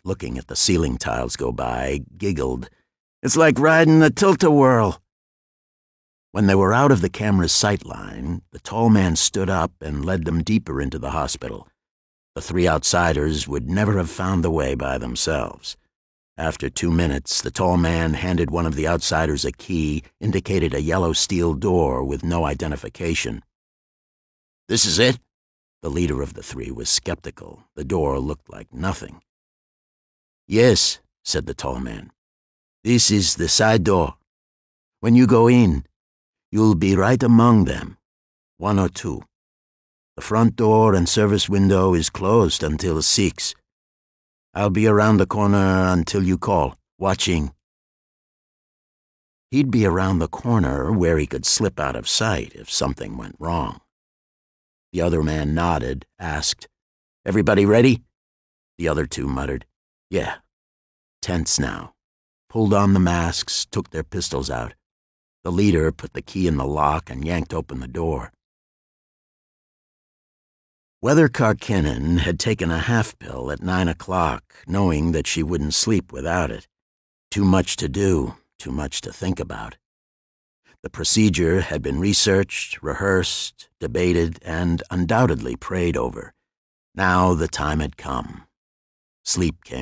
looking at the ceiling tiles go by, giggled. "It's like riding a tilt-a-whirl." When they were out of the camera's sight line, the tall man stood up and led them deeper into the hospital. The three outsiders would never have found the way by themselves. After 2 minutes, the tall man handed one of the outsiders a key, indicated a yellow steel door with no identification. "This is it?" The leader of the three was skeptical. The door looked like nothing. "Yes," said the tall man. "This is the side door. When you go in, you'll be right among them, 1 or 2. The front door and service window is closed until 6. I'll be around the corner until you call, watching." He'd be around the corner where he could slip out of sight if something went wrong. The other man nodded, asked, "Everybody ready?" The other two muttered, "Yeah." Tense now. Pulled on the masks, took their pistols out. The leader put the key in the lock and yanked open the door. Weather Karkinen had taken a half-pill at 9 o'clock, knowing that she wouldn't sleep without it. Too much to do, too much to think about. The procedure had been researched, rehearsed, debated, and undoubtedly prayed over. Now the time had come. Sleep came